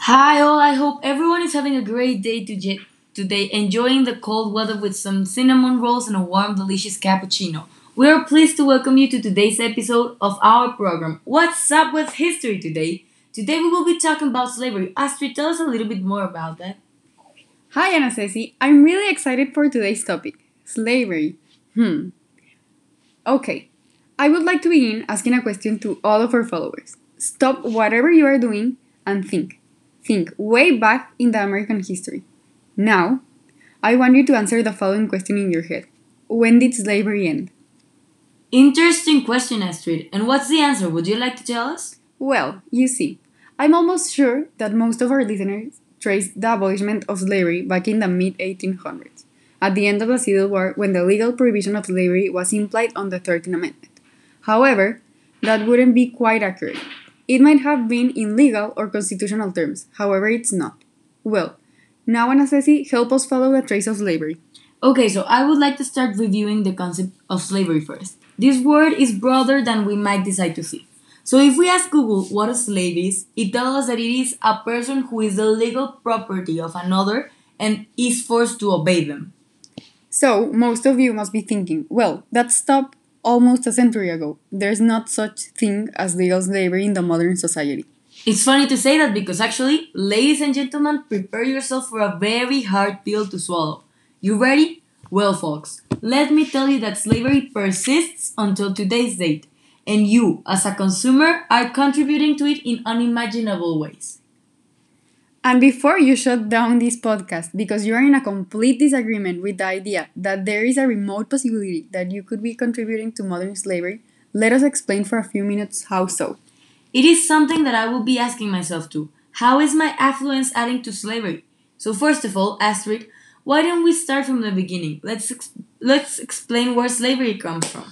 Hi all, I hope everyone is having a great day today, enjoying the cold weather with some cinnamon rolls and a warm, delicious cappuccino. We are pleased to welcome you to today's episode of our program. What's up with history today? Today we will be talking about slavery. Astrid, tell us a little bit more about that. Hi, Ana Ceci. I'm really excited for today's topic slavery. Okay, I would like to begin asking a question to all of our followers. Stop whatever you are doing and think. Think way back in the American history. Now, I want you to answer the following question in your head. When did slavery end? Interesting question, Astrid. And what's the answer? Would you like to tell us? Well, you see, I'm almost sure that most of our listeners trace the abolishment of slavery back in the mid 1800s, at the end of the Civil War when the legal prohibition of slavery was implied on the 13th Amendment. However, that wouldn't be quite accurate. It might have been in legal or constitutional terms, however, it's not. Well, now Ana Ceci, help us follow the trace of slavery. Okay, so I would like to start reviewing the concept of slavery first. This word is broader than we might decide to see. So if we ask Google what a slave is, it tells us that it is a person who is the legal property of another and is forced to obey them. So, most of you must be thinking, well, that stopped almost a century ago. There's not such thing as legal slavery in the modern society. It's funny to say that because actually, ladies and gentlemen, prepare yourself for a very hard pill to swallow. You ready? Well, folks, let me tell you that slavery persists until today's date, and you, as a consumer, are contributing to it in unimaginable ways. And before you shut down this podcast because you are in a complete disagreement with the idea that there is a remote possibility that you could be contributing to modern slavery, let us explain for a few minutes how so. It is something that I will be asking myself too. How is my affluence adding to slavery? So first of all, Astrid, why don't we start from the beginning? Let's explain where slavery comes from.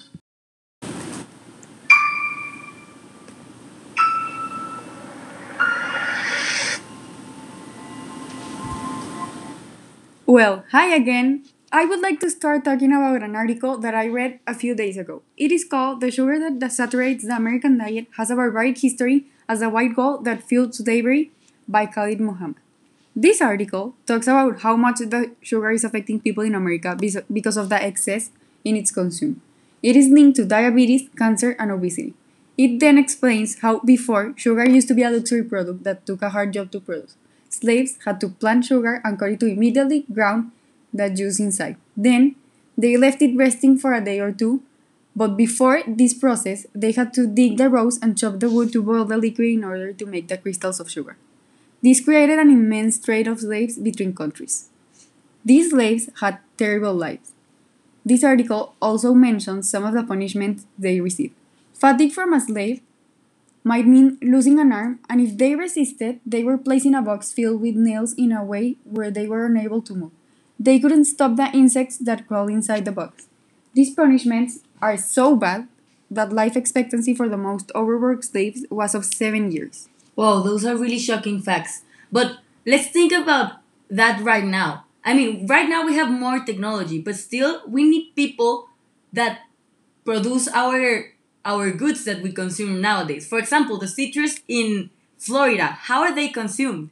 Well, hi again. I would like to start talking about an article that I read a few days ago. It is called The Sugar That Saturates the American Diet Has a Barbaric History as a White Gold That Fueled Slavery by Khalid Muhammad. This article talks about how much the sugar is affecting people in America because of the excess in its consume. It is linked to diabetes, cancer, and obesity. It then explains how before sugar used to be a luxury product that took a hard job to produce. Slaves had to plant sugar and cut it to immediately ground the juice inside. Then they left it resting for a day or two, but before this process, they had to dig the rows and chop the wood to boil the liquid in order to make the crystals of sugar. This created an immense trade of slaves between countries. These slaves had terrible lives. This article also mentions some of the punishments they received. Fatigue from a slave might mean losing an arm, and if they resisted, they were placed in a box filled with nails in a way where they were unable to move. They couldn't stop the insects that crawled inside the box. These punishments are so bad that life expectancy for the most overworked slaves was of 7 years. Wow, those are really shocking facts. But let's think about that right now. I mean, right now we have more technology, but still we need people that produce our goods that we consume nowadays. For example, the citrus in Florida, how are they consumed?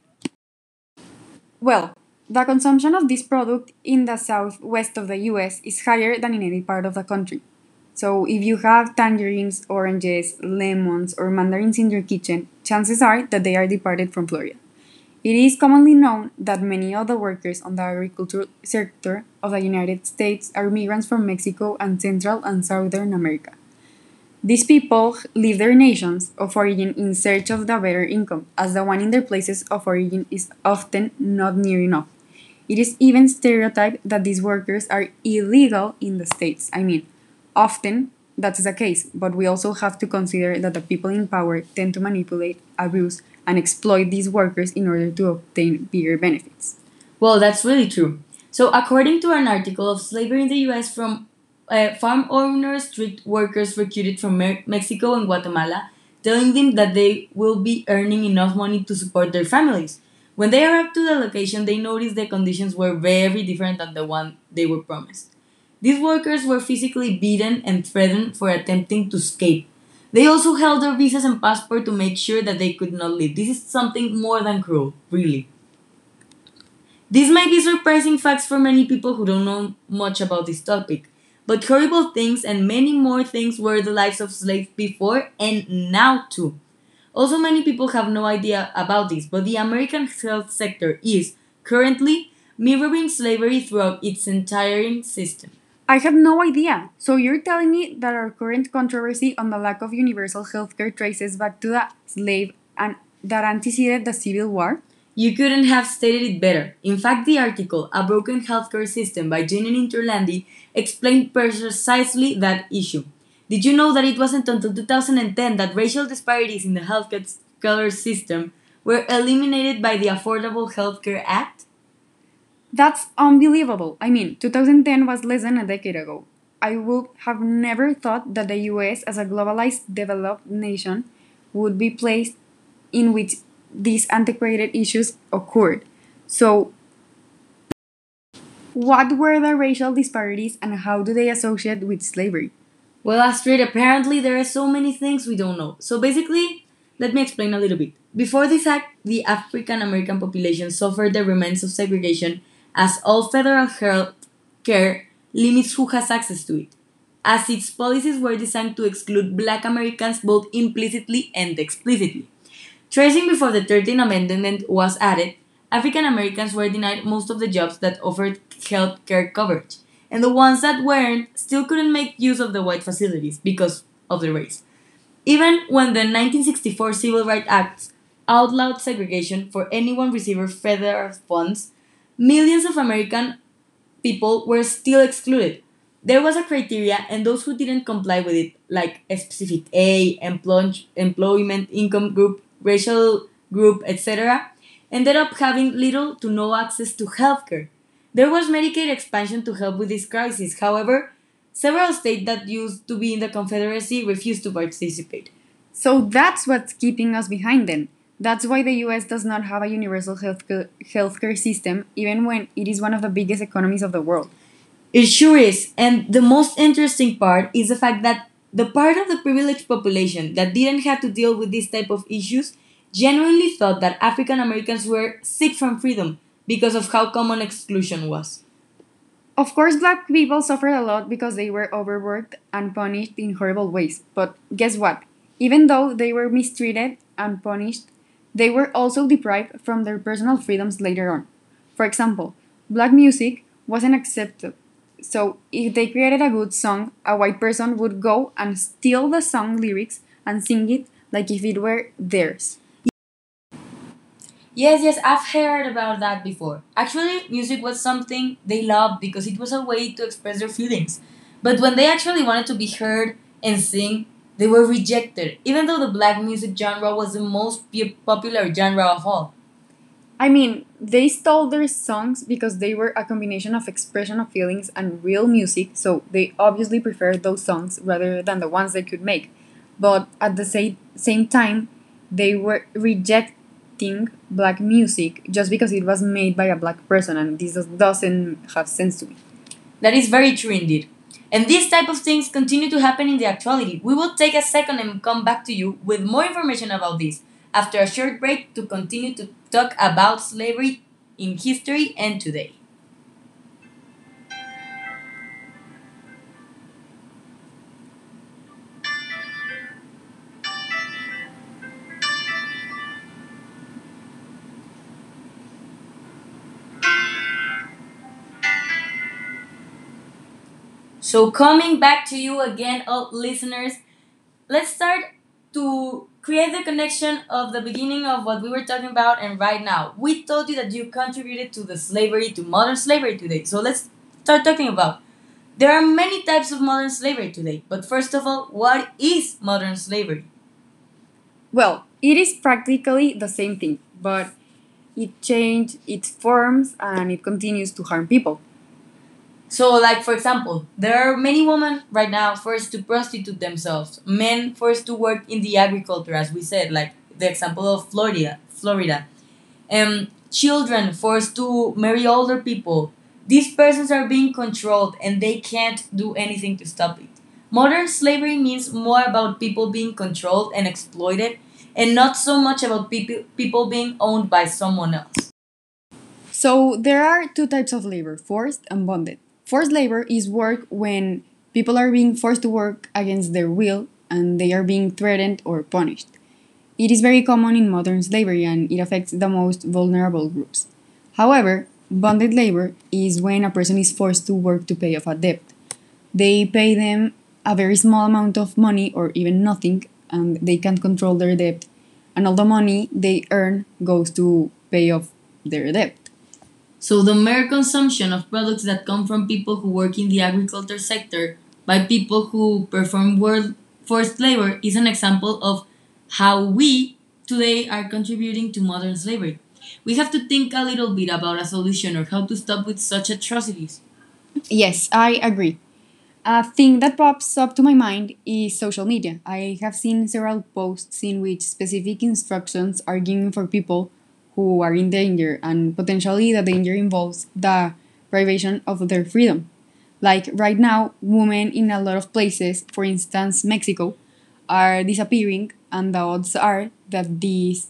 Well, the consumption of this product in the southwest of the US is higher than in any part of the country. So, if you have tangerines, oranges, lemons, or mandarins in your kitchen, chances are that they are departed from Florida. It is commonly known that many of the workers on the agricultural sector of the United States are migrants from Mexico and Central and Southern America. These people leave their nations of origin in search of the better income, as the one in their places of origin is often not near enough. It is even stereotyped that these workers are illegal in the States. I mean, often that's the case, but we also have to consider that the people in power tend to manipulate, abuse, and exploit these workers in order to obtain bigger benefits. Well, that's really true. So, according to an article of slavery in the US from farm owners treat workers recruited from Mexico and Guatemala, telling them that they will be earning enough money to support their families. When they arrived to the location, they noticed the conditions were very different than the one they were promised. These workers were physically beaten and threatened for attempting to escape. They also held their visas and passport to make sure that they could not leave. This is something more than cruel, really. These might be surprising facts for many people who don't know much about this topic, but horrible things and many more things were the lives of slaves before and now too. Also, many people have no idea about this, but the American health sector is currently mirroring slavery throughout its entire system. I had no idea. So you're telling me that our current controversy on the lack of universal healthcare traces back to the slave and that anteceded the Civil War? You couldn't have stated it better. In fact, the article, A Broken Healthcare System by Janine Interlandi, explained precisely that issue. Did you know that it wasn't until 2010 that racial disparities in the healthcare system were eliminated by the Affordable Healthcare Act? That's unbelievable. I mean, 2010 was less than a decade ago. I would have never thought that the US, as a globalized developed nation, would be placed in which these antiquated issues occurred. So, what were the racial disparities and how do they associate with slavery? Well, Astrid, apparently there are so many things we don't know. So basically, let me explain a little bit. Before this act, the African American population suffered the remains of segregation as all federal health care limits who has access to it, as its policies were designed to exclude black Americans both implicitly and explicitly. Tracing before the 13th Amendment was added, African Americans were denied most of the jobs that offered health care coverage, and the ones that weren't still couldn't make use of the white facilities because of the race. Even when the 1964 Civil Rights Act outlawed segregation for anyone receiving federal funds, millions of American people were still excluded. There was a criteria, and those who didn't comply with it, like a specific employment, income group, racial group, etc., ended up having little to no access to healthcare. There was Medicaid expansion to help with this crisis. However, several states that used to be in the Confederacy refused to participate. So that's what's keeping us behind then. That's why the US does not have a universal healthcare system, even when it is one of the biggest economies of the world. It sure is, and the most interesting part is the fact that the part of the privileged population that didn't have to deal with this type of issues genuinely thought that African Americans were sick from freedom because of how common exclusion was. Of course, black people suffered a lot because they were overworked and punished in horrible ways. But guess what? Even though they were mistreated and punished, they were also deprived from their personal freedoms later on. For example, black music wasn't accepted. So, if they created a good song, a white person would go and steal the song lyrics and sing it like if it were theirs. Yes, I've heard about that before. Actually, music was something they loved because it was a way to express their feelings. But when they actually wanted to be heard and sing, they were rejected, even though the black music genre was the most popular genre of all. I mean, they stole their songs because they were a combination of expression of feelings and real music, so they obviously preferred those songs rather than the ones they could make. But at the same time, they were rejecting black music just because it was made by a black person, and this doesn't have sense to me. That is very true indeed. And these type of things continue to happen in the actuality. We will take a second and come back to you with more information about this after a short break to continue to talk about slavery in history and today. So, coming back to you again, listeners, let's start to create the connection of the beginning of what we were talking about and right now. We told you that you contributed to the slavery, to modern slavery today. So, let's start talking about. There are many types of modern slavery today, but first of all, what is modern slavery? Well, it is practically the same thing, but it changed its forms and it continues to harm people. So, like for example, there are many women right now forced to prostitute themselves, men forced to work in the agriculture, as we said, like the example of Florida, children forced to marry older people. These persons are being controlled, and they can't do anything to stop it. Modern slavery means more about people being controlled and exploited, and not so much about people being owned by someone else. So there are two types of labor, forced and bonded. Forced labor is work when people are being forced to work against their will and they are being threatened or punished. It is very common in modern slavery and it affects the most vulnerable groups. However, bonded labor is when a person is forced to work to pay off a debt. They pay them a very small amount of money or even nothing, and they can't control their debt, and all the money they earn goes to pay off their debt. So the mere consumption of products that come from people who work in the agriculture sector by people who perform forced labor is an example of how we today are contributing to modern slavery. We have to think a little bit about a solution or how to stop with such atrocities. Yes, I agree. A thing that pops up to my mind is social media. I have seen several posts in which specific instructions are given for people who are in danger, and potentially the danger involves the privation of their freedom. Like right now, women in a lot of places, for instance, Mexico, are disappearing, and the odds are that this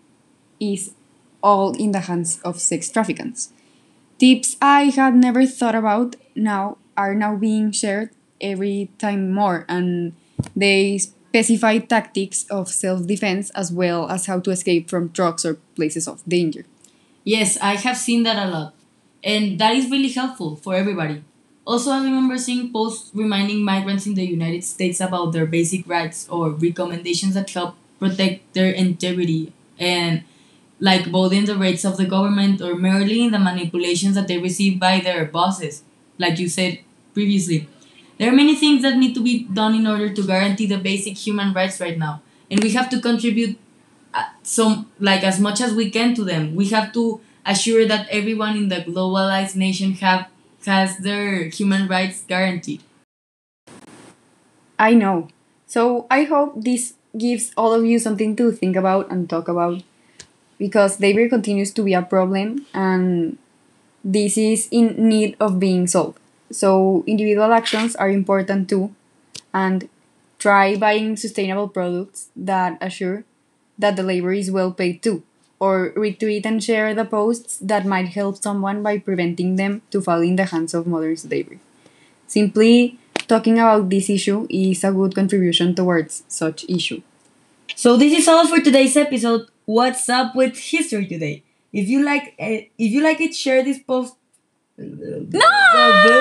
is all in the hands of sex traffickers. Tips I had never thought about now are now being shared every time more, and they specify tactics of self defense as well as how to escape from trucks or places of danger. Yes, I have seen that a lot. And that is really helpful for everybody. Also, I remember seeing posts reminding migrants in the United States about their basic rights or recommendations that help protect their integrity and like both in the rates of the government or merely in the manipulations that they receive by their bosses, like you said previously. There are many things that need to be done in order to guarantee the basic human rights right now, and we have to contribute some like as much as we can to them. We have to assure that everyone in the globalized nation have has their human rights guaranteed. I know. So I hope this gives all of you something to think about and talk about because labor continues to be a problem and this is in need of being solved. So individual actions are important too, and try buying sustainable products that assure that the labor is well paid too. Or retweet and share the posts that might help someone by preventing them to fall in the hands of modern slavery. Simply talking about this issue is a good contribution towards such issue. So this is all for today's episode. What's up with history today? If you like it, share this post. No!